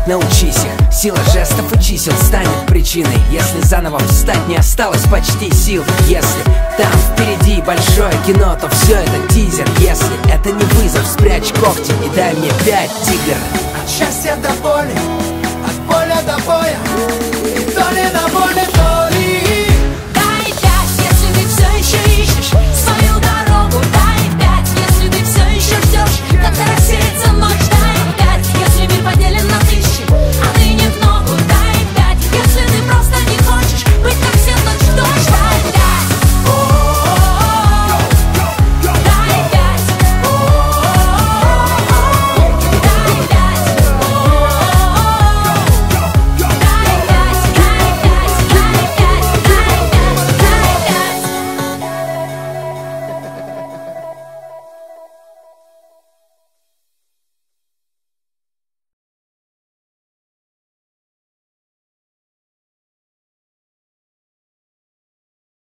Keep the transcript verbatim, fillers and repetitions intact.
научись их. Сила жестов и чисел станет причиной, если заново встать не осталось почти сил. Если там впереди большое кино, то все это тизер. Если это не вызов, спрячь когти и дай мне пять, тигр. От счастья до боли